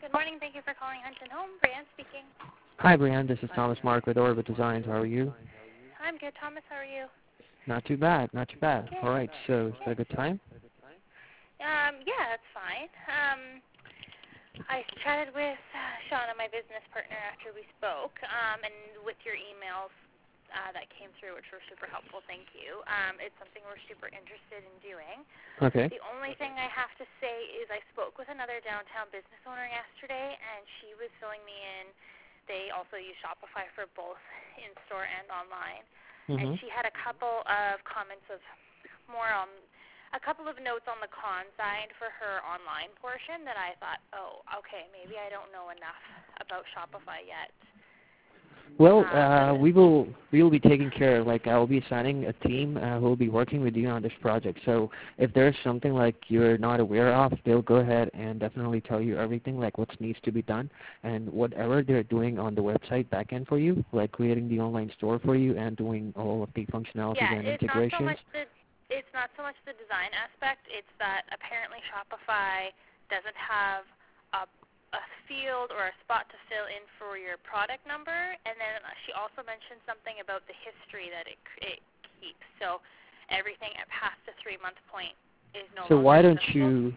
Good morning. Thank you for calling Hunt and Home. Brianne speaking. Hi, Brianne. This is Thomas Mark with Orbit Designs. How are you? I'm good, Thomas. How are you? Not too bad. Not too bad. Good. All right. So, is that a good time? Yeah, that's fine. I chatted with Shauna, my business partner, after we spoke, and with your emails that came through, which were super helpful. Thank you. It's something we're super interested in doing. Okay. The only thing I have to say is I spoke with another downtown business owner yesterday, and she was filling me in. They also use Shopify for both in-store and online. And she had a couple of comments of a couple of notes on the con side for her online portion that I thought, oh, okay, maybe I don't know enough about Shopify yet. Well, we will be taking care of, like, I will be assigning a team who will be working with you on this project. So if there's something like you're not aware of, they'll go ahead and definitely tell you everything, like what needs to be done, and whatever they're doing on the website backend for you, like creating the online store for you and doing all of the functionalities and integrations. It's not so much the design aspect. It's that apparently Shopify doesn't have a field or a spot to fill in for your product number, and then she also mentioned something about the history that it keeps. So everything past the 3-month point is no longer. So why don't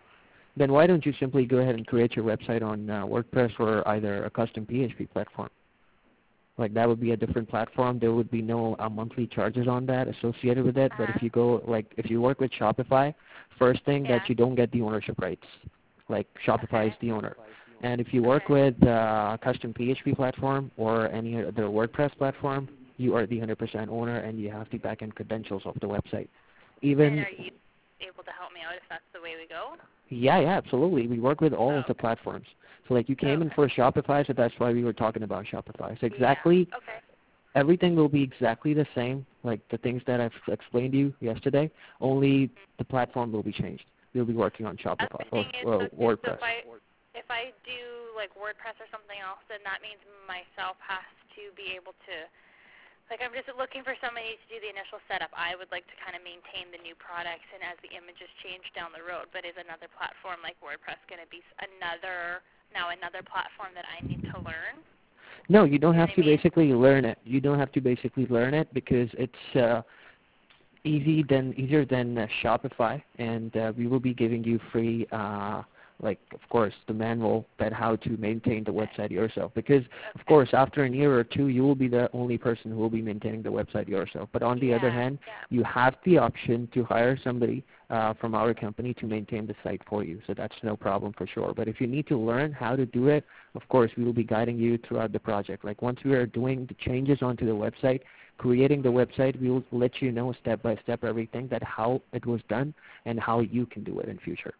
you simply go ahead and create your website on WordPress or either a custom PHP platform? Like, that would be a different platform. There would be no monthly charges on that associated with it. But if you go, like, if you work with Shopify, first thing that you don't get the ownership rights. Like, Shopify is the owner. And if you work with a custom PHP platform or any other WordPress platform, you are the 100% owner and you have the backend credentials of the website. And are you able to help me out if that's the way we go? Yeah, absolutely. We work with all of the platforms. So, like, you came in for Shopify, so that's why we were talking about Shopify. So everything will be exactly the same, like the things that I've explained to you yesterday, only the platform will be changed. We'll be working on Shopify or WordPress. If I do, like, WordPress or something else, then that means myself has to be able to, like, I'm just looking for somebody to do the initial setup. I would like to kind of maintain the new products and as the images change down the road, but is another platform like WordPress going to be another platform that I need to learn? No, you don't have to basically learn it. You don't have to basically learn it because it's easier than Shopify, and we will be giving you free like, of course, the manual that how to maintain the website yourself. Because, of course, after a year or two, you will be the only person who will be maintaining the website yourself. But on the other hand, you have the option to hire somebody from our company to maintain the site for you. So that's no problem for sure. But if you need to learn how to do it, of course, we will be guiding you throughout the project. Like, once we are doing the changes onto the website, creating the website, we will let you know step by step everything that how it was done and how you can do it in future.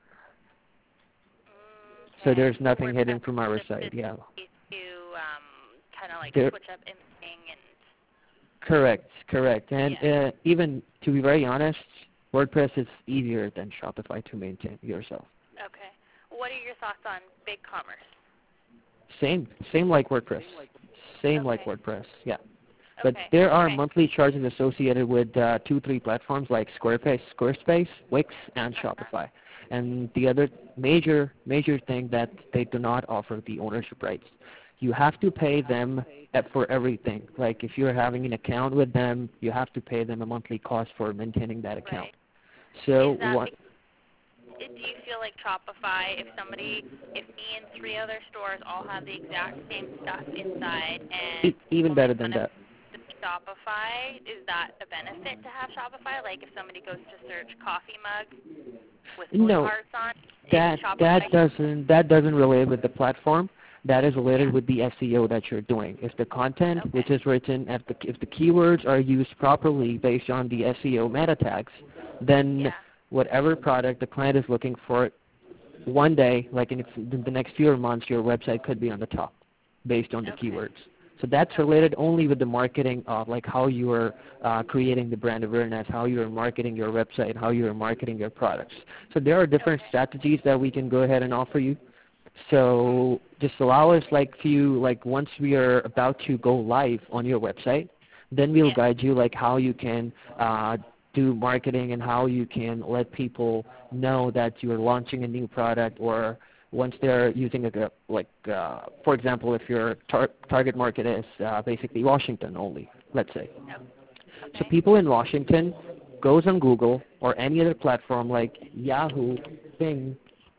So there's nothing hidden from our side, To kind of like switch up imaging and. Correct. And even to be very honest, WordPress is easier than Shopify to maintain yourself. Okay. What are your thoughts on BigCommerce? Same like WordPress. Like WordPress, yeah. But there are monthly charges associated with 2-3 platforms like Squarespace, Wix, and Shopify. And the other major thing that they do not offer the ownership rights. You have to pay them for everything. Like, if you're having an account with them, you have to pay them a monthly cost for maintaining that account. So do you feel like Shopify, if me and 3 other stores all have the exact same stuff inside and even better than that. Shopify, is that a benefit to have Shopify? Like, if somebody goes to search coffee mug with hearts on, that doesn't relate with the platform. That is related with the SEO that you're doing. If the content which is written, if the keywords are used properly based on the SEO meta tags, then whatever product the client is looking for, one day, like in the next few months, your website could be on the top based on the keywords. So that's related only with the marketing of, like, how you are creating the brand awareness, how you are marketing your website, how you are marketing your products. So there are different strategies that we can go ahead and offer you. So just allow us, once we are about to go live on your website, then we'll guide you, like, how you can do marketing and how you can let people know that you're launching a new product or once they're using for example, if your target market is basically Washington only, let's say. Okay. So people in Washington goes on Google or any other platform like Yahoo, Bing,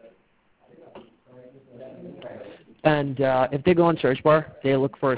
and if they go on search bar, they look for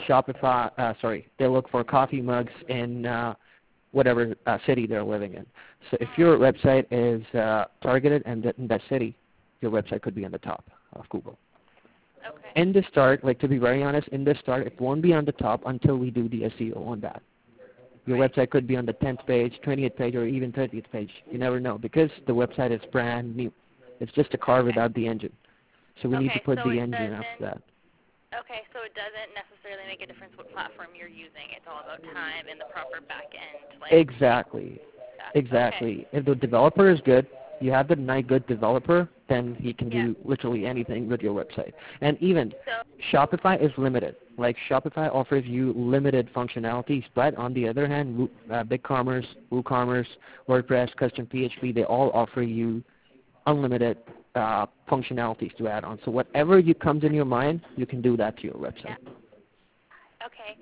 they look for coffee mugs in whatever city they're living in. So if your website is targeted in that city, your website could be on the top of Google. Okay. In the start, to be very honest, it won't be on the top until we do the SEO on that. Your website could be on the 10th page, 20th page, or even 30th page. You never know because the website is brand new. It's just a car without the engine. So we need to put the engine after that. Okay, so it doesn't necessarily make a difference what platform you're using. It's all about time and the proper back end. Exactly. Okay. If the developer is good, you have the good developer, then he can do literally anything with your website. And even Shopify is limited. Shopify offers you limited functionalities, but on the other hand, BigCommerce, WooCommerce, WordPress, Custom PHP, they all offer you unlimited functionalities to add on. So whatever comes in your mind, you can do that to your website. Yeah. Okay.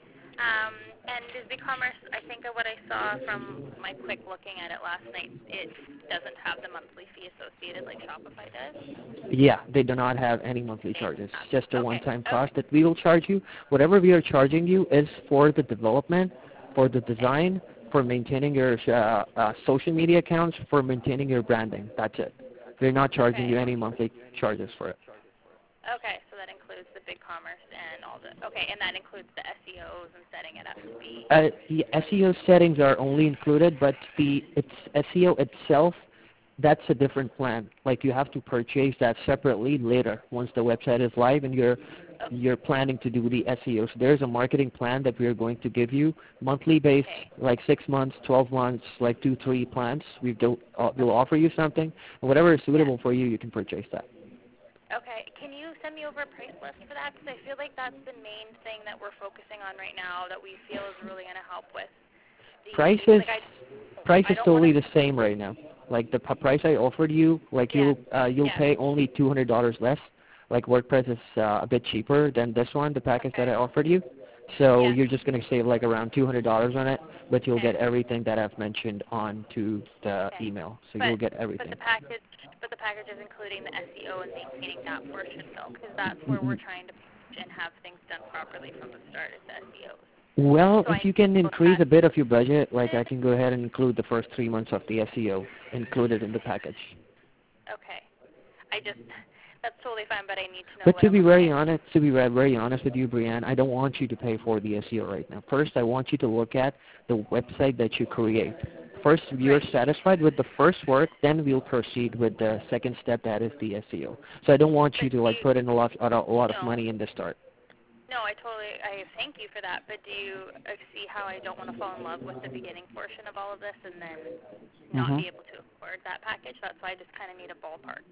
And is BigCommerce, I think of what I saw from my quick looking at it last night, it doesn't have the monthly fee associated like Shopify does? Yeah, they do not have any monthly charges. It's just a one-time cost that we will charge you. Whatever we are charging you is for the development, for the design, for maintaining your social media accounts, for maintaining your branding. That's it. They're not charging you any monthly charges for it. Okay, so that includes the BigCommerce and all the, and that includes the SEOs and setting it up to be. The SEO settings are only included, but it's SEO itself, that's a different plan. You have to purchase that separately later once the website is live and you're planning to do the SEO. So there's a marketing plan that we are going to give you, monthly based, 6 months, 12 months, 2, 3 plans. We'll offer you something, and whatever is suitable for you, you can purchase that. Okay. Can you send me over a price list for that? Because I feel like that's the main thing that we're focusing on right now that we feel is really going to help with price is totally the same right now. The price I offered you, you'll pay only $200 less. WordPress is a bit cheaper than this one, the package that I offered you. So you're just going to save around $200 on it, but you'll get everything that I've mentioned onto the email. So you'll get everything. But the package is including the SEO and maintaining that portion, though, because that's where we're trying to push and have things done properly from the start is the SEOs. Well, if you can increase a bit of your budget, I can go ahead and include the first 3 months of the SEO included in the package. Okay. That's totally fine, but I need to know. But to be very honest with you, Brianne, I don't want you to pay for the SEO right now. First, I want you to look at the website that you create. First, if you're satisfied with the first work, then we'll proceed with the second step, that is the SEO. So I don't want you to put in a lot of money in the start. No, I thank you for that, but do you see how I don't want to fall in love with the beginning portion of all of this and then not be able to afford that package? That's why I just kind of need a ballpark.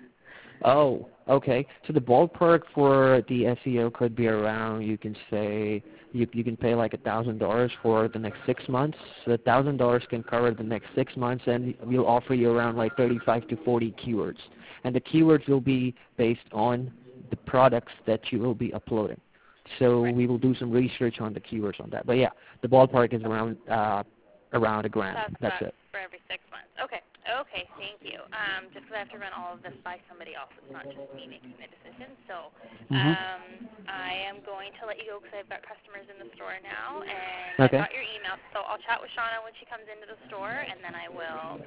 Oh, okay. So the ballpark for the SEO could be around, you can say, you can pay $1,000 for the next 6 months. So $1,000 can cover the next 6 months, and we'll offer you around 35 to 40 keywords. And the keywords will be based on the products that you will be uploading. So we will do some research on the keywords on that. But yeah, the ballpark is around $1,000. That's it. For every 6 months. Okay, thank you. Just because I have to run all of this by somebody else. It's not just me making the decision. So I am going to let you go because I've got customers in the store now, and I've got your email. So I'll chat with Shauna when she comes into the store, and then I will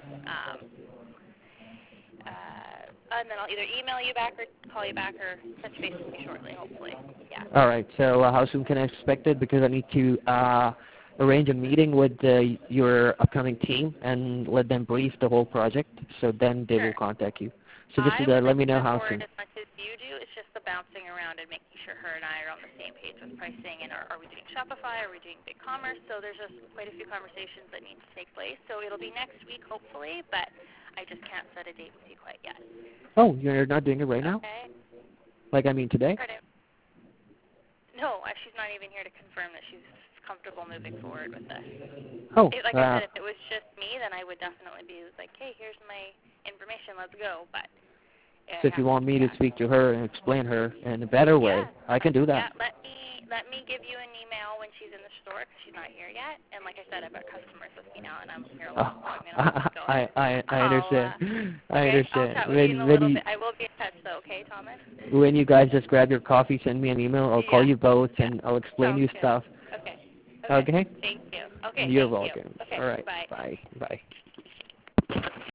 and then I'll either email you back or call you back or touch base with you shortly, hopefully. Yeah. All right. So how soon can I expect it? Because I need to arrange a meeting with your upcoming team and let them brief the whole project. So then they will contact you. So just let me know how soon. As much as you do, it's just the bouncing around and making sure her and I are on the same page with pricing. And are we doing Shopify? Are we doing BigCommerce? So there's just quite a few conversations that need to take place. So it'll be next week, hopefully, but I just can't set a date with you quite yet. Oh, you're not doing it right now? Okay. Today? No, she's not even here to confirm that she's comfortable moving forward with this. Oh. Like I said, if it was just me, then I would definitely be like, hey, here's my information, let's go. But So if you want me to speak to her and explain her in a better way, I can do that. Yeah, let me give you an email when she's in the store because she's not here yet. And like I said, I've got customers with me now, and I'm here alone, so I'm gonna go ahead. I understand. I understand. I'll chat with you in a little bit. I will be in touch, though. Okay, Thomas. When you guys just grab your coffee, send me an email. I'll call you both, and I'll explain you stuff. Okay. Okay. Thank you. Okay. You're welcome. Okay. All right. Bye. Bye.